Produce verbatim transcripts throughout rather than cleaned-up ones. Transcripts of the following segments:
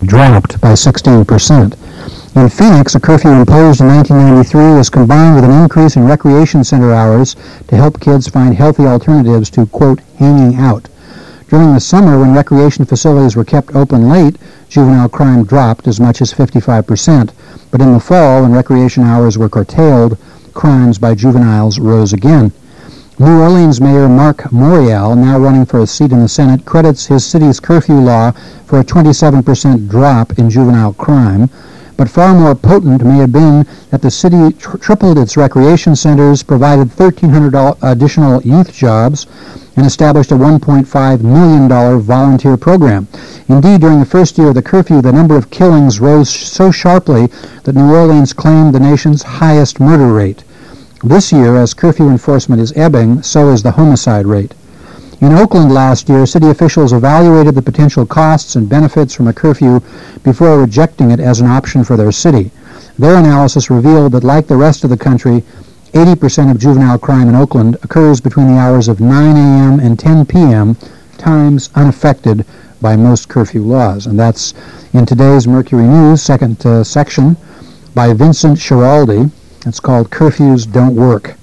dropped by sixteen percent. In Phoenix, a curfew imposed in nineteen ninety-three was combined with an increase in recreation center hours to help kids find healthy alternatives to, quote, hanging out. During the summer, when recreation facilities were kept open late, juvenile crime dropped as much as fifty-five percent. But in the fall, when recreation hours were curtailed, crimes by juveniles rose again. New Orleans Mayor Mark Morial, now running for a seat in the Senate, credits his city's curfew law for a twenty-seven percent drop in juvenile crime. But far more potent may have been that the city tr- tripled its recreation centers, provided thirteen hundred additional youth jobs, and established a one point five million dollars volunteer program. Indeed, during the first year of the curfew, the number of killings rose so sharply that New Orleans claimed the nation's highest murder rate. This year, as curfew enforcement is ebbing, so is the homicide rate. In Oakland last year, city officials evaluated the potential costs and benefits from a curfew before rejecting it as an option for their city. Their analysis revealed that, like the rest of the country, eighty percent of juvenile crime in Oakland occurs between the hours of nine a.m. and ten p.m., times unaffected by most curfew laws. And that's in today's Mercury News, second uh, section, by Vincent Schiraldi. It's called Curfews Don't Work.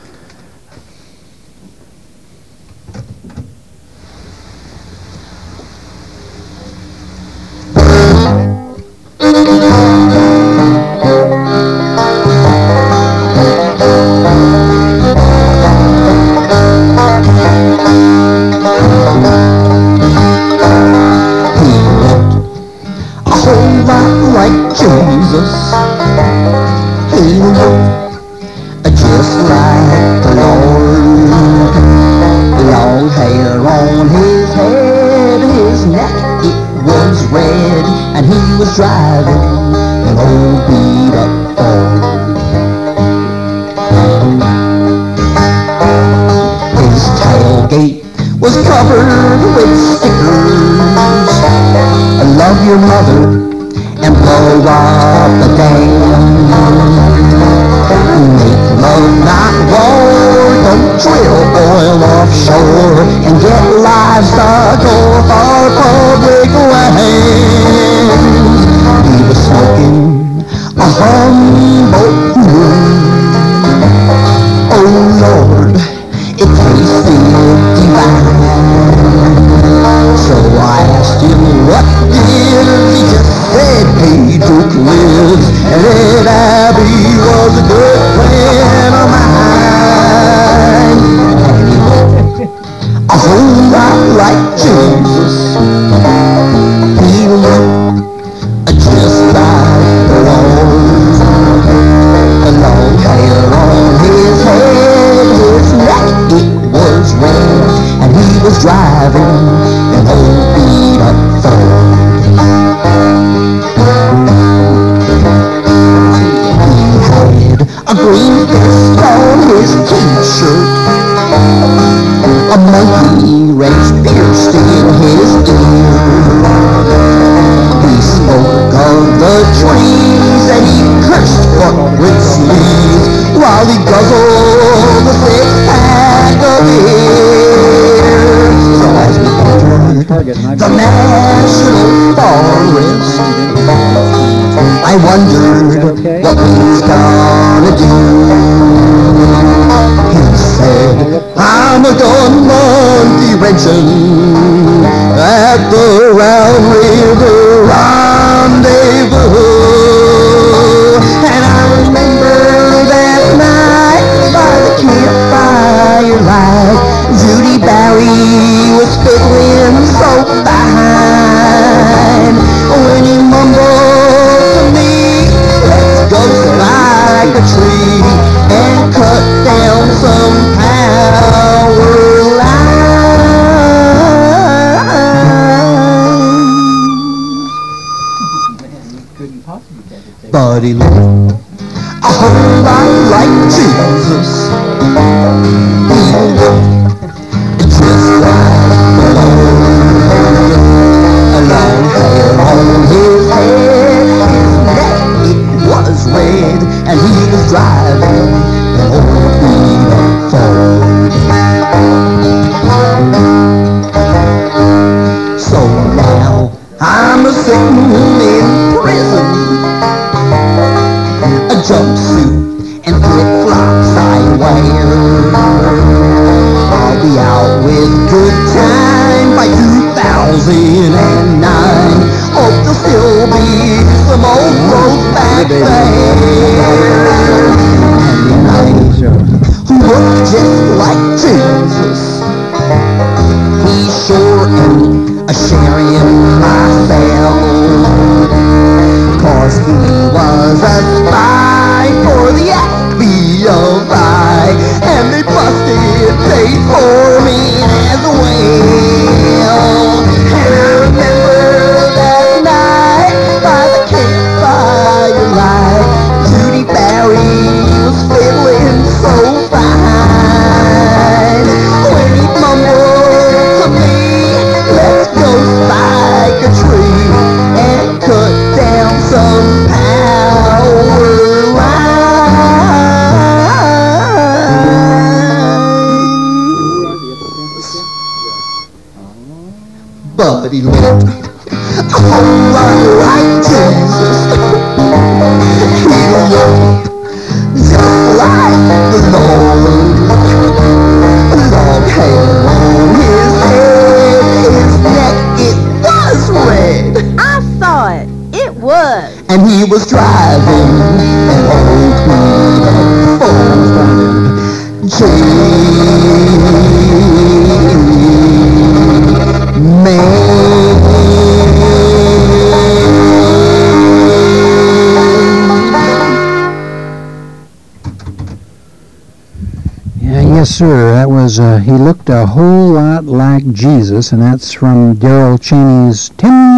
At the Round River Rendezvous, and I remember that night by the campfire light, Judy Barry was fiddling so fine when he mumbled to me, "Let's go like a tree and cut down some power lines." But he looked a whole lot like Jesus. He looked just like the Lord. A long hair on his head, his neck it was red, and he was driving an old beat-up Ford. So now I'm a sitting sharing myself. Cause he was a spy for the F B I, and they busted paid for me as well. And I remember that night by the campfire light, Judy Barry was fiddling so fine. When he mumbled to me, let's go spike a tree and cut down some power lines. But he looked a whole lot like Jesus. He looked just like the Lord. Long hair on his head, his neck, it was red. I saw it. It was. And he was driving an old beat-up Ford Yeah, yes, sir. That was, uh, he looked a whole lot like Jesus, and that's from Darrell Cheney's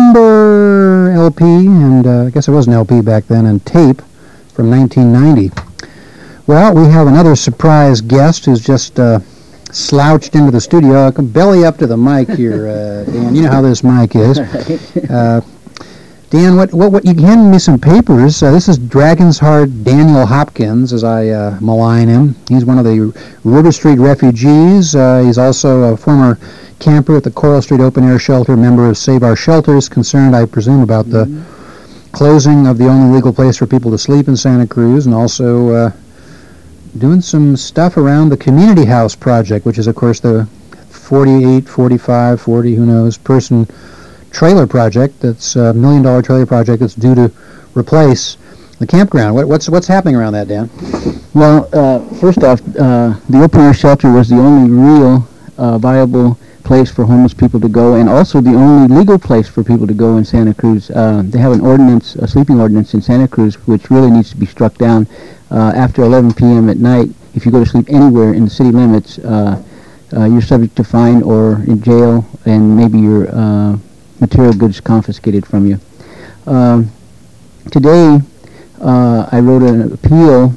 Timber L P, and uh, I guess it was an L P back then, and tape from nineteen ninety. Well, we have another surprise guest who's just uh, slouched into the studio. I can belly up to the mic here, uh, Dan. You know how this mic is. Uh, Dan, what, what, what, you handed me some papers. Uh, this is Dragon's Heart Daniel Hopkins, as I uh, malign him. He's one of the River Street refugees. Uh, he's also a former camper at the Coral Street Open Air Shelter, member of Save Our Shelters, concerned, I presume, about the mm-hmm. closing of the only legal place for people to sleep in Santa Cruz, and also uh, doing some stuff around the Community House Project, which is, of course, the forty-eight, forty-five, forty, who knows, person trailer project, that's a million dollar trailer project that's due to replace the campground. What, what's what's happening around that, Dan? Well, uh, first off, uh, the open air shelter was the only real uh, viable place for homeless people to go, and also the only legal place for people to go in Santa Cruz. Uh, they have an ordinance, a sleeping ordinance in Santa Cruz, which really needs to be struck down. Uh, after eleven p.m. at night, if you go to sleep anywhere in the city limits, uh, uh, you're subject to fine or in jail, and maybe your uh, material goods confiscated from you. Um, today, uh, I wrote an appeal,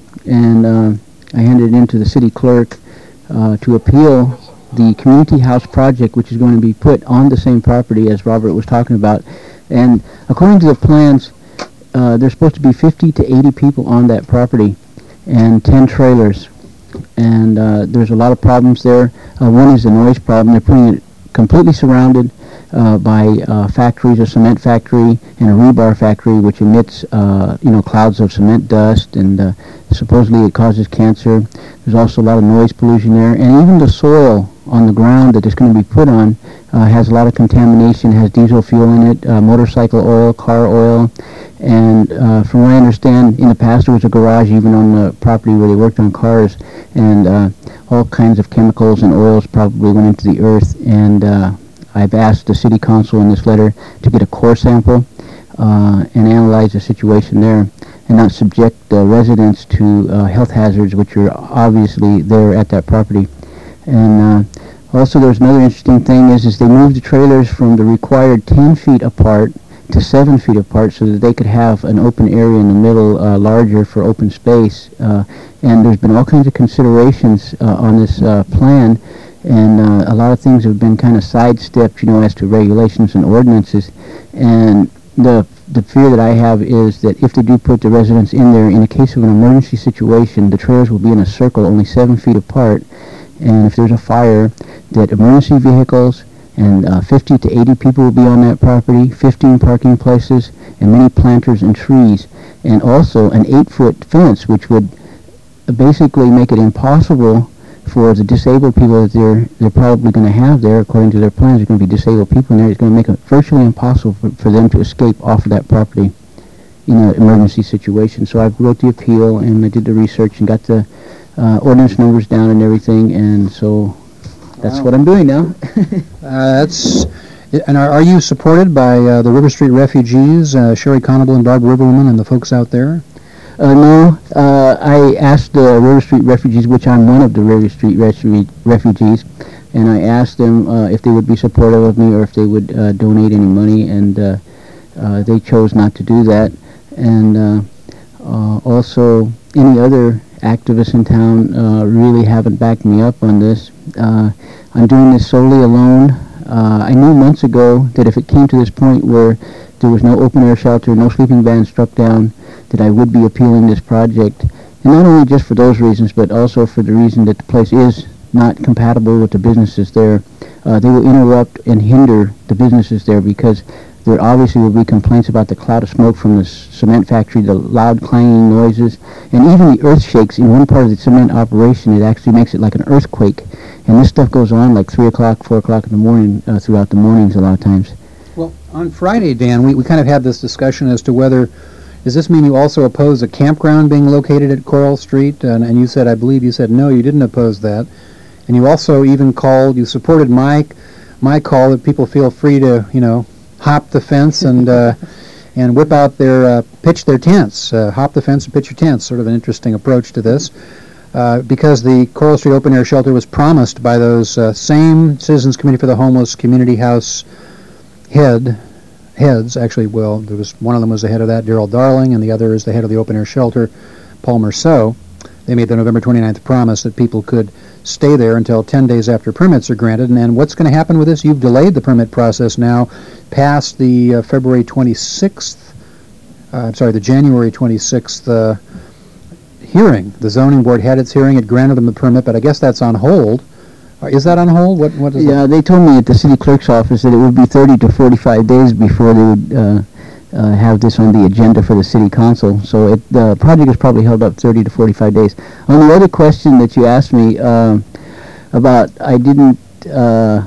and uh, I handed it in to the city clerk uh, to appeal the Community House Project, which is going to be put on the same property as Robert was talking about. And according to the plans, uh, there's supposed to be fifty to eighty people on that property and ten trailers. And uh, there's a lot of problems there. Uh, one is the noise problem. They're putting it completely surrounded Uh, by uh, factories, a cement factory and a rebar factory, which emits, uh, you know, clouds of cement dust, and uh, supposedly it causes cancer. There's also a lot of noise pollution there, and even the soil on the ground that it's going to be put on uh, has a lot of contamination, has diesel fuel in it, uh, motorcycle oil, car oil, and uh, from what I understand, in the past there was a garage even on the property where they worked on cars, and uh, all kinds of chemicals and oils probably went into the earth, and uh, I've asked the city council in this letter to get a core sample uh, and analyze the situation there, and not subject the residents to uh, health hazards, which are obviously there at that property. And uh, also, there's another interesting thing is, is they moved the trailers from the required ten feet apart to seven feet apart, so that they could have an open area in the middle, uh, larger for open space. Uh, and there's been all kinds of considerations uh, on this uh, plan. And uh, a lot of things have been kind of sidestepped, you know, as to regulations and ordinances. And the the fear that I have is that if they do put the residents in there, in a case of an emergency situation, the trailers will be in a circle only seven feet apart. And if there's a fire, that emergency vehicles and uh, fifty to eighty people will be on that property, fifteen parking places, and many planters and trees. And also an eight-foot fence, which would basically make it impossible for the disabled people that they're they're probably going to have there, according to their plans. There's going to be disabled people in there. It's going to make it virtually impossible for, for them to escape off of that property in an emergency situation. So I wrote the appeal, and I did the research and got the uh, ordinance numbers down and everything, and so that's Wow. what I'm doing now. uh, that's I- And are, are you supported by uh, the River Street refugees, uh, Sherry Conable and Barbara Riverwoman and the folks out there? Uh, no, uh, I asked the River Street refugees, which I'm one of the River Street refu- refugees, and I asked them uh, if they would be supportive of me or if they would uh, donate any money, and uh, uh, they chose not to do that. And uh, uh, also, any other activists in town uh, really haven't backed me up on this. Uh, I'm doing this solely alone. Uh, I knew months ago that if it came to this point where there was no open-air shelter, no sleeping van struck down, that I would be appealing this project. And not only just for those reasons, but also for the reason that the place is not compatible with the businesses there. Uh, they will interrupt and hinder the businesses there because there obviously will be complaints about the cloud of smoke from the c- cement factory, the loud clanging noises, and even the earth shakes. In one part of the cement operation, it actually makes it like an earthquake. And this stuff goes on like three o'clock, four o'clock in the morning, uh, throughout the mornings a lot of times. Well, on Friday, Dan, we, we kind of had this discussion as to whether, does this mean you also oppose a campground being located at Coral Street? And, and you said, I believe you said, no, you didn't oppose that. And you also even called, you supported my, my call that people feel free to, you know, hop the fence and uh, and whip out their, uh, pitch their tents. Uh, hop the fence and pitch your tents, sort of an interesting approach to this. Uh, because the Coral Street Open Air Shelter was promised by those uh, same Citizens Committee for the Homeless Community House head, heads, actually, well, there was one of them was the head of that, Daryl Darling, and the other is the head of the Open Air Shelter, Paul Merceau. They made the November twenty-ninth promise that people could stay there until ten days after permits are granted. And then what's going to happen with this? You've delayed the permit process now past the uh, February twenty-sixth, uh, I'm sorry, the January twenty-sixth uh, hearing. The zoning board had its hearing, it granted them the permit, but I guess that's on hold. Uh, is that on hold? What, what is Yeah, that? they told me at the city clerk's office that it would be thirty to forty-five days before they would uh, uh, have this on the agenda for the city council. So it, the project is probably held up thirty to forty-five days. On the other question that you asked me uh, about, I didn't, uh,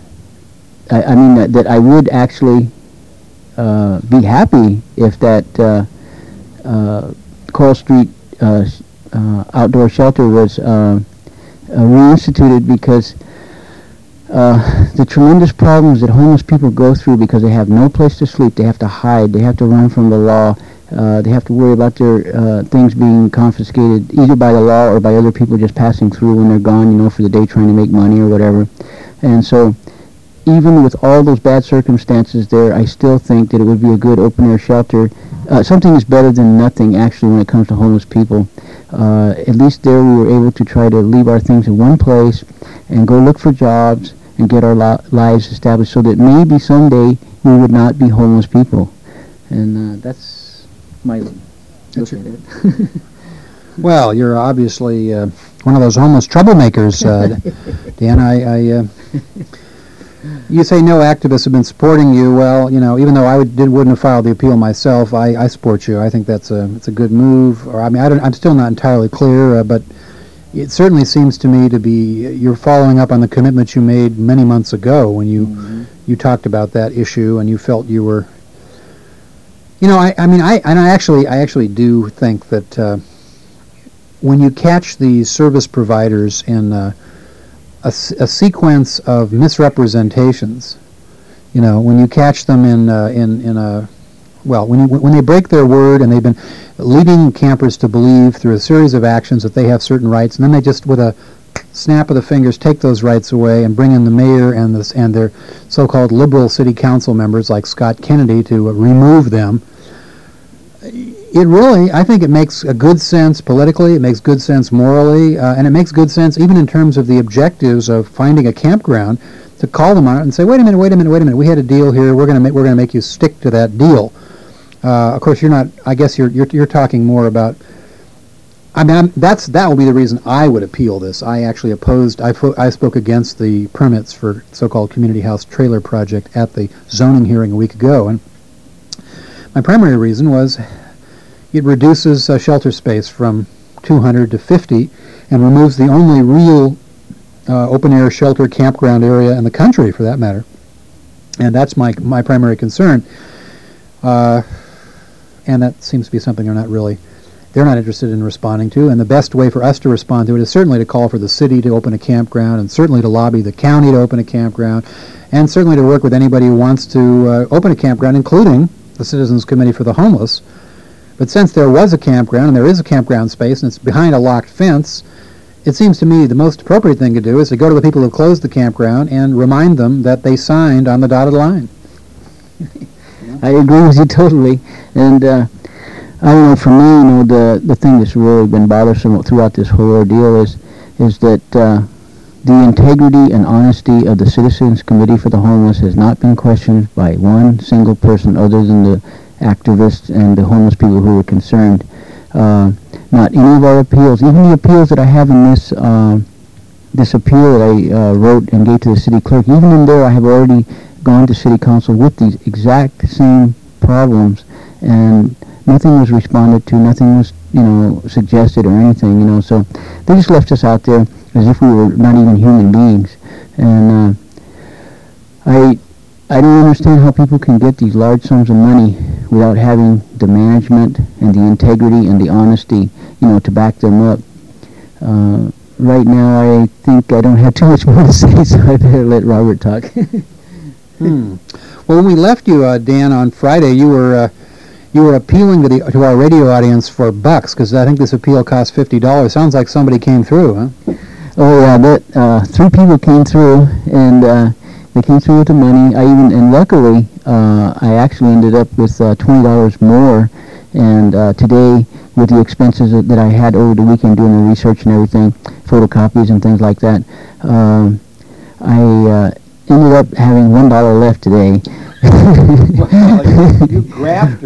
I, I mean that, that I would actually uh, be happy if that uh, uh, Coral Street uh, uh, outdoor shelter was uh, uh, reinstituted, because uh, the tremendous problems that homeless people go through because they have no place to sleep, they have to hide, they have to run from the law, uh, they have to worry about their uh, things being confiscated either by the law or by other people just passing through when they're gone, you know, for the day trying to make money or whatever. And so even with all those bad circumstances there, I still think that it would be a good open-air shelter. Uh, something is better than nothing, actually, when it comes to homeless people. Uh, at least there we were able to try to leave our things in one place and go look for jobs and get our li- lives established so that maybe someday we would not be homeless people. And uh, that's my look That's at your- it. Well, you're obviously uh, one of those homeless troublemakers, uh, Dan. I, I uh, you say no activists have been supporting you. Well, you know, even though I would, did, wouldn't have filed the appeal myself, I, I support you. I think that's a it's a good move. Or I mean, I don't, I'm still not entirely clear, uh, but it certainly seems to me to be you're following up on the commitment you made many months ago when you Mm-hmm. you talked about that issue and you felt you were. You know, I, I mean, I and I actually I actually do think that. Uh, When you catch these service providers in uh, a, s- a sequence of misrepresentations, you know, when you catch them in uh, in in a well, when you when they break their word and they've been leading campers to believe through a series of actions that they have certain rights, and then they just with a snap of the fingers take those rights away and bring in the mayor and this and their so-called liberal city council members like Scott Kennedy to uh, remove them. It really, I think it makes a good sense politically, it makes good sense morally, uh, and it makes good sense even in terms of the objectives of finding a campground to call them on it and say, wait a minute, wait a minute, wait a minute, we had a deal here, we're going to make, we're going to make you stick to that deal. Uh, of course, you're not, I guess you're, you're, you're talking more about, I mean, I'm, that's, that will be the reason I would appeal this. I actually opposed, I, fo- I spoke against the permits for so-called community house trailer project at the zoning hearing a week ago, and my primary reason was it reduces uh, shelter space from two hundred to fifty and removes the only real uh, open-air shelter campground area in the country, for that matter. And that's my my primary concern. Uh, and that seems to be something they're not really they're not interested in responding to. And the best way for us to respond to it is certainly to call for the city to open a campground, and certainly to lobby the county to open a campground, and certainly to work with anybody who wants to uh, open a campground, including the Citizens Committee for the Homeless. But since there was a campground, and there is a campground space, and it's behind a locked fence, it seems to me the most appropriate thing to do is to go to the people who closed the campground and remind them that they signed on the dotted line. I agree with you totally. And uh, I don't know, for me, you know, the, the thing that's really been bothersome throughout this whole ordeal is, is that uh, the integrity and honesty of the Citizens Committee for the Homeless has not been questioned by one single person other than the activists and the homeless people who were concerned. Uh, not any of our appeals, even the appeals that I have in this uh, this appeal that I uh, wrote and gave to the city clerk, even in there I have already gone to city council with these exact same problems, and nothing was responded to, nothing was, you know, suggested or anything, you know, so they just left us out there as if we were not even human beings. And uh, I I don't understand how people can get these large sums of money without having the management and the integrity and the honesty, you know, to back them up. Uh, right now, I think I don't have too much more to say, so I better let Robert talk. hmm. Well, when we left you, uh, Dan, on Friday, you were uh, you were appealing to the to our radio audience for bucks, because I think this appeal cost fifty dollars. Sounds like somebody came through, huh? Oh yeah, that uh, three people came through, and uh, they came through with the money. I even and luckily, uh, I actually ended up with uh, twenty dollars more. And uh, today, with the expenses that, that I had over the weekend doing the research and everything, photocopies and things like that, um, I uh, ended up having one dollar left today. Wow, you, you grafter.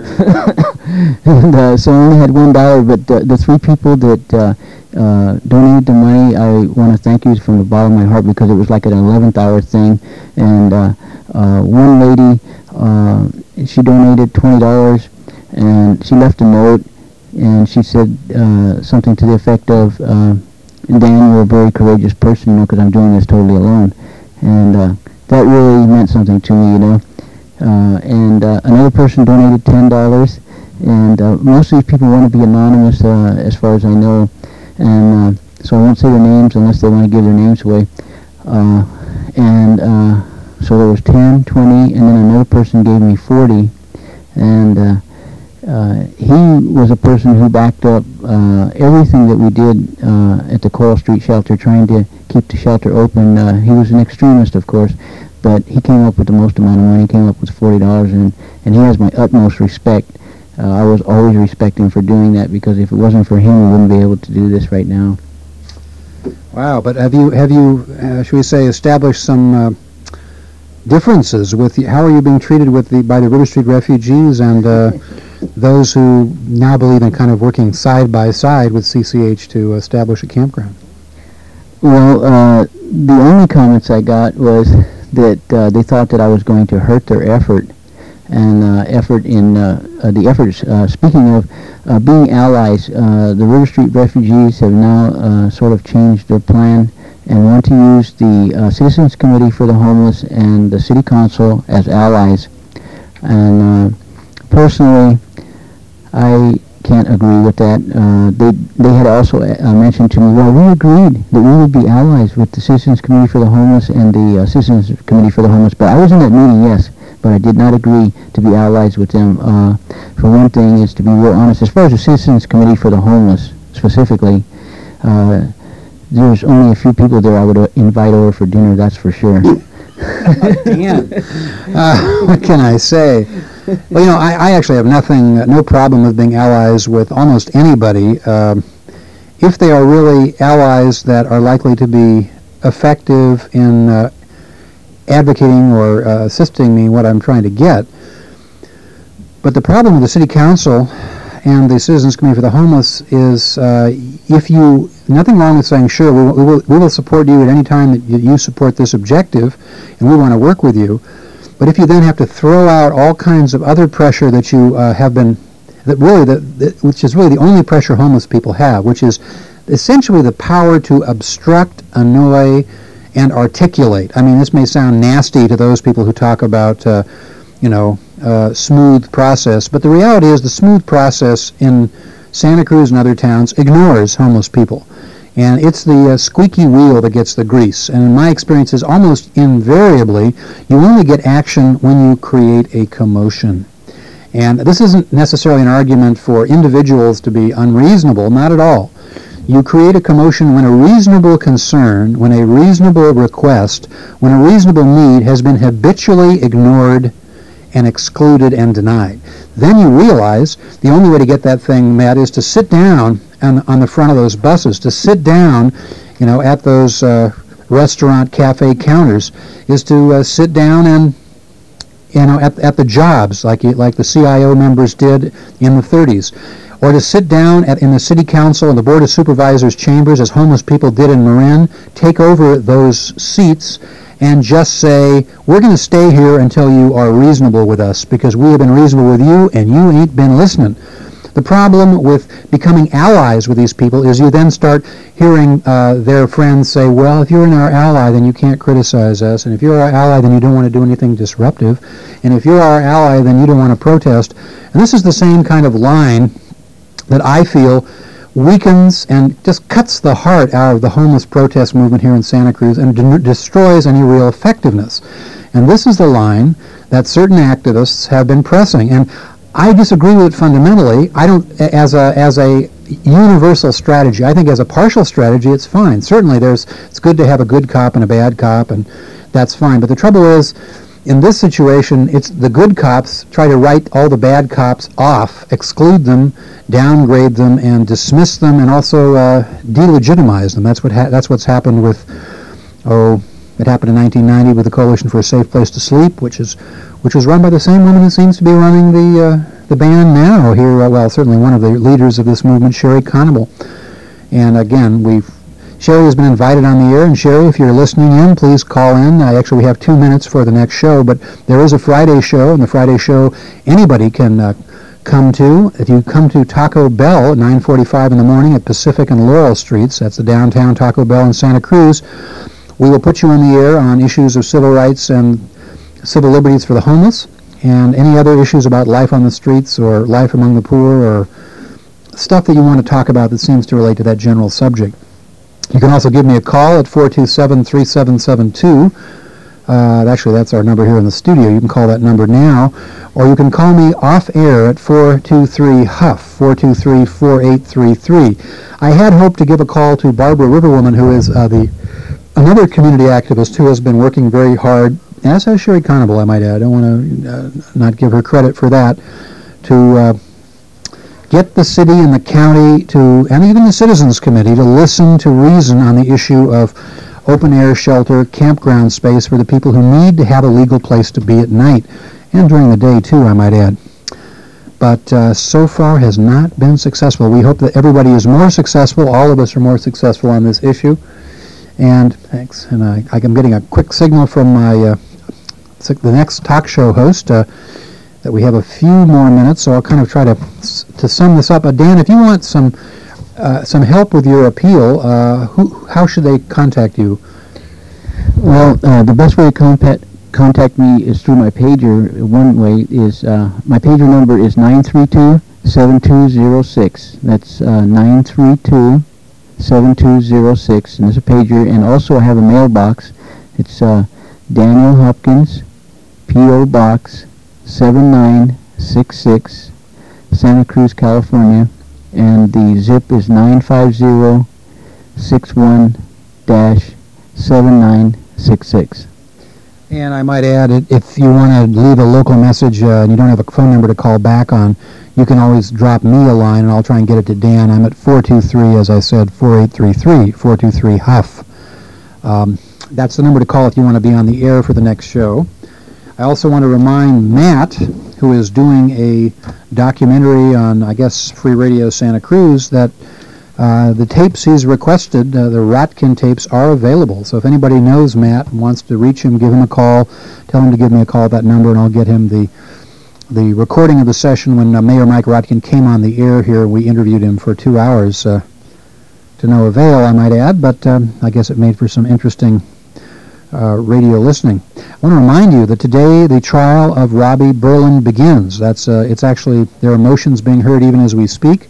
And uh, so I only had one dollar, but uh, the three people that uh, uh, donated the money, I want to thank you from the bottom of my heart, because it was like an eleventh hour thing. And uh, uh, one lady, uh, she donated twenty dollars, and she left a note, and she said uh, something to the effect of, uh, Dan, you're a very courageous person, you know, because I'm doing this totally alone. And uh, that really meant something to me, you know. Uh, and uh, another person donated ten dollars, and uh, most of these people want to be anonymous, uh, as far as I know, and uh, so I won't say their names unless they want to give their names away. Uh, and uh, so there was ten, twenty, and then another person gave me forty, and uh, uh, he was a person who backed up uh, everything that we did uh, at the Coral Street shelter, trying to keep the shelter open. Uh, he was an extremist, of course, but he came up with the most amount of money. He came up with forty dollars, and, and he has my utmost respect. Uh, I was always respect him for doing that, because if it wasn't for him, we wouldn't be able to do this right now. Wow, but have you, have you uh, should we say, established some uh, differences with the, how are you being treated with the by the River Street refugees and uh, those who now believe in kind of working side by side with C C H to establish a campground? Well, uh, the only comments I got was that uh, they thought that I was going to hurt their effort, and uh, effort in uh, uh, the efforts. Uh, speaking of uh, being allies, uh, the River Street refugees have now uh, sort of changed their plan and want to use the uh, Citizens Committee for the Homeless and the City Council as allies. And uh, personally, I can't agree with that. Uh, they they had also uh, mentioned to me, well, we agreed that we would be allies with the Citizens Committee for the Homeless and the uh, Citizens Committee for the Homeless. But I was in that meeting, yes, but I did not agree to be allies with them. Uh, for one thing, is to be real honest, as far as the Citizens Committee for the Homeless specifically, uh, there's only a few people there I would uh, invite over for dinner, that's for sure. Dan, uh, what can I say? Well, you know, I, I actually have nothing, uh, no problem with being allies with almost anybody, um, if they are really allies that are likely to be effective in uh, advocating or uh, assisting me in what I'm trying to get. But the problem with the City Council and the Citizens Committee for the Homeless is, uh, if you, nothing wrong with saying, sure, we will, we will, we will support you at any time that you, you support this objective, and we want to work with you. But if you then have to throw out all kinds of other pressure that you uh, have been, that really, the, the, which is really the only pressure homeless people have, which is essentially the power to obstruct, annoy, and articulate. I mean, this may sound nasty to those people who talk about, uh, you know, uh, smooth process, but the reality is the smooth process in Santa Cruz and other towns ignores homeless people. And it's the uh, squeaky wheel that gets the grease. And in my experiences, almost invariably, you only get action when you create a commotion. And this isn't necessarily an argument for individuals to be unreasonable, not at all. You create a commotion when a reasonable concern, when a reasonable request, when a reasonable need has been habitually ignored and excluded and denied. Then you realize the only way to get that thing met is to sit down on, on the front of those buses, to sit down, you know, at those uh, restaurant, cafe counters, is to uh, sit down and, you know, at, at the jobs, like like the C I O members did in the thirties, or to sit down at, in the city council and the board of supervisors chambers, as homeless people did in Marin, take over those seats and just say, we're going to stay here until you are reasonable with us, because we have been reasonable with you and you ain't been listening. The problem with becoming allies with these people is you then start hearing uh, their friends say, well, if you're in our ally, then you can't criticize us, and if you're our ally, then you don't want to do anything disruptive, and if you're our ally, then you don't want to protest. And this is the same kind of line that I feel weakens and just cuts the heart out of the homeless protest movement here in Santa Cruz and de- destroys any real effectiveness. And this is the line that certain activists have been pressing. And I disagree with it fundamentally. I don't, as a as a universal strategy. I think as a partial strategy, it's fine. Certainly, there's it's good to have a good cop and a bad cop, and that's fine. But the trouble is, in this situation, it's the good cops try to write all the bad cops off, exclude them, downgrade them, and dismiss them, and also uh, delegitimize them. That's what ha- that's what's happened with oh. It happened in nineteen ninety with the Coalition for a Safe Place to Sleep, which is which was run by the same woman who seems to be running the uh, the band now here. Uh, well, certainly one of the leaders of this movement, Sherry Conable. And again, we've Sherry has been invited on the air. And Sherry, if you're listening in, please call in. Uh, actually, we have two minutes for the next show, but there is a Friday show, and the Friday show anybody can uh, come to. If you come to Taco Bell at nine forty-five in the morning at Pacific and Laurel Streets, that's the downtown Taco Bell in Santa Cruz, we will put you on the air on issues of civil rights and civil liberties for the homeless, and any other issues about life on the streets or life among the poor, or stuff that you want to talk about that seems to relate to that general subject. You can also give me a call at four two seven, three seven seven two. Uh, actually, that's our number here in the studio. You can call that number now, or you can call me off air at four two three Huff, four two three, four eight three three. I had hoped to give a call to Barbara Riverwoman, who is uh, the another community activist who has been working very hard, as has Sherry Conable, I might add. I don't want to uh, not give her credit for that, to uh, get the city and the county to, and even the Citizens Committee, to listen to reason on the issue of open-air shelter, campground space for the people who need to have a legal place to be at night, and during the day too, I might add. But uh, so far has not been successful. We hope that everybody is more successful. All of us are more successful on this issue. And thanks. And I, I'm getting a quick signal from my uh, the next talk show host uh, that we have a few more minutes. So I'll kind of try to to sum this up. Uh, Dan, if you want some uh, some help with your appeal, uh, who how should they contact you? Well, uh, the best way to contact contact me is through my pager. One way is uh, my pager number is nine three two, seven two zero six. That's uh, nine three two. seven two zero six, and there's a pager, and also I have a mailbox. It's uh, Daniel Hopkins, P O Box seven nine six six, Santa Cruz, California, and the zip is nine five zero six one dash seven nine six six. And I might add, if you want to leave a local message uh, and you don't have a phone number to call back on, you can always drop me a line, and I'll try and get it to Dan. I'm at four two three, as I said, four eight three three, four two three Huff. Um, that's the number to call if you want to be on the air for the next show. I also want to remind Matt, who is doing a documentary on, I guess, Free Radio Santa Cruz, that uh, the tapes he's requested, uh, the Rotkin tapes, are available. So if anybody knows Matt and wants to reach him, give him a call. Tell him to give me a call at that number, and I'll get him the the recording of the session when uh, Mayor Mike Rotkin came on the air here. We interviewed him for two hours uh, to no avail, I might add, but um, I guess it made for some interesting uh, radio listening. I want to remind you that today the trial of Robbie Berlin begins. That's uh, it's actually, there are motions being heard even as we speak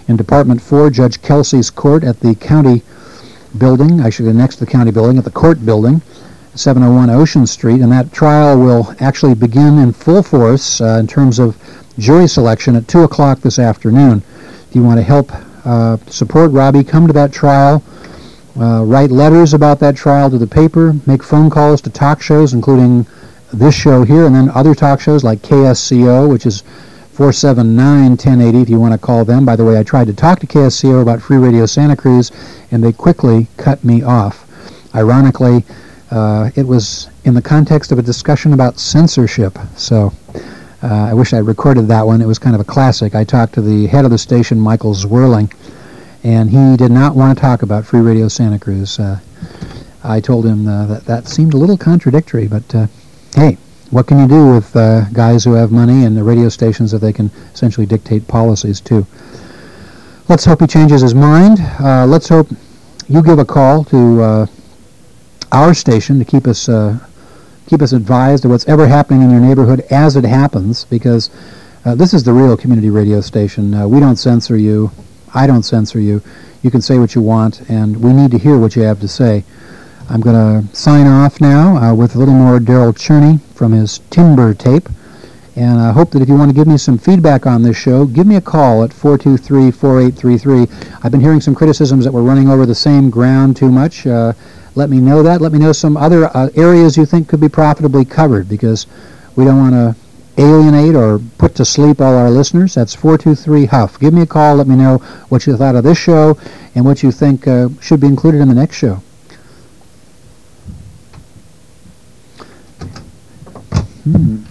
in Department four, Judge Kelsey's court at the county building, actually next to the county building, at the court building, seven oh one Ocean Street, and that trial will actually begin in full force uh, in terms of jury selection at two o'clock this afternoon. If you want to help uh, support Robbie, come to that trial, uh, write letters about that trial to the paper, make phone calls to talk shows, including this show here, and then other talk shows like K S C O, which is four seven nine, ten eighty if you want to call them. By the way, I tried to talk to K S C O about Free Radio Santa Cruz, and they quickly cut me off. Ironically, uh, it was in the context of a discussion about censorship, so uh, I wish I'd recorded that one. It was kind of a classic. I talked to the head of the station, Michael Zwirling, and he did not want to talk about Free Radio Santa Cruz. Uh, I told him uh, that that seemed a little contradictory, but uh, hey, what can you do with uh, guys who have money and the radio stations that they can essentially dictate policies to? Let's hope he changes his mind. Uh, let's hope you give a call to uh, our station to keep us uh, keep us advised of what's ever happening in your neighborhood as it happens, because uh, this is the real community radio station. Uh, we don't censor you. I don't censor you. You can say what you want, and we need to hear what you have to say. I'm going to sign off now uh, with a little more Daryl Cherney from his Timber tape. And I hope that if you want to give me some feedback on this show, give me a call at four two three, four eight three three. I've been hearing some criticisms that we're running over the same ground too much. Uh, let me know that. Let me know some other uh, areas you think could be profitably covered, because we don't want to alienate or put to sleep all our listeners. That's four two three, Huff. Give me a call. Let me know what you thought of this show and what you think uh, should be included in the next show. Hmm.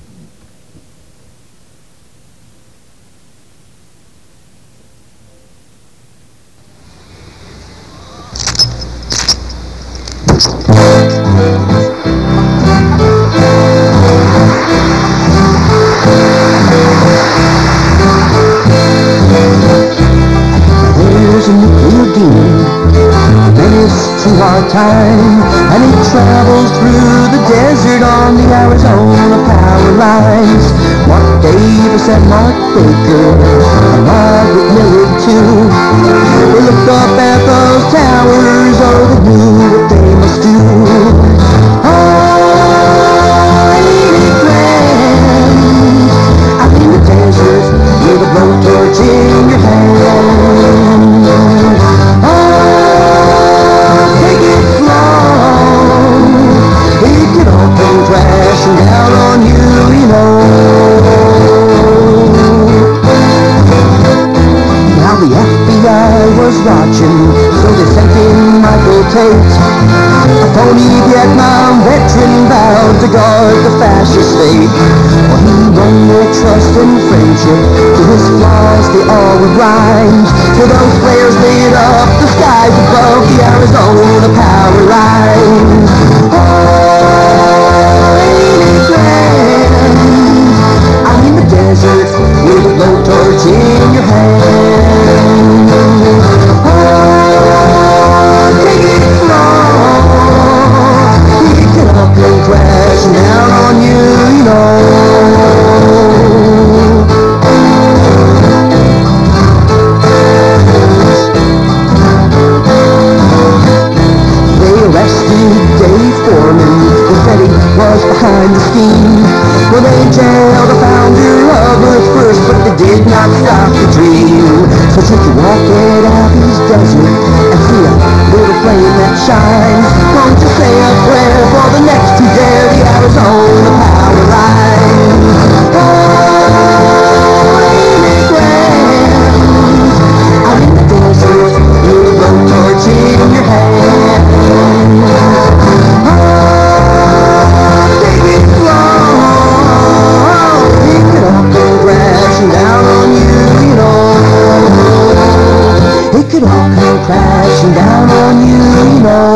There's a nuclear demon, menace to our time, and he travels through the desert on the Arizona power lines. Mark Davis and Mark Baker, and Margaret Miller too. They looked up at those towers, oh, they knew what they must do. Oh, ain't it grand, out in the desert with a blowtorch in your hand. Oh, take it slow, it could all come crashing down on you, you know. Now the F B I was watching, so they sent in Michael Tate, a phony Vietnam veteran vowed to guard the fascist state. Well, he won their trust and friendship, to his flaws they all were rhymes, till those flares lit up the skies above the Arizona power lines. Oh, ain't it grand, out in the desert with a blowtorch in your hand. Oh, take it slow, it can all come crashing down on you, you know. Arrested Dave Foreman, who said he was behind the scheme. Well, they jailed the founder of Earth First, but they did not stop the dream. So take a walk at Abby's desert and see a little flame that shines. Won't you say a prayer for the next to dare the Arizona power lines? Oh, ain't it grand, out in the desert with a blowtorch in your hand. Oh, take it slow, it could all come crashing down on you, you know. It could all come crashing down on you, you know.